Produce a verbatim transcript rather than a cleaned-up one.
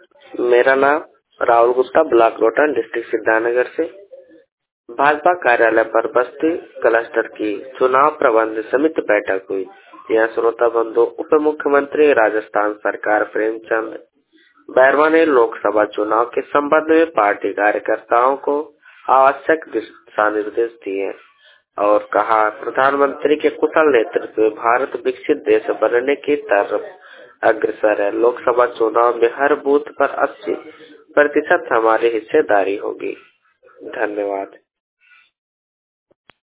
मेरा नाम Rahul Gupta, block Rohtan, district Siddharthnagar से। भाजपा कार्यालय पर बस्ती क्लस्टर की चुनाव प्रबंध समिति बैठक हुई। यह श्रोता बंधु उप मुख्यमंत्री राजस्थान सरकार प्रेमचंद बैरवा ने लोकसभा चुनाव के संबंध में पार्टी कार्यकर्ताओं को आवश्यक दिशा निर्देश दिए और कहा, प्रधानमंत्री के कुशल नेतृत्व में भारत विकसित देश बनने की तरफ अग्रसर है। लोकसभा चुनाव में हर बूथ पर अस्सी प्रतिशत हमारी हिस्सेदारी होगी। धन्यवाद।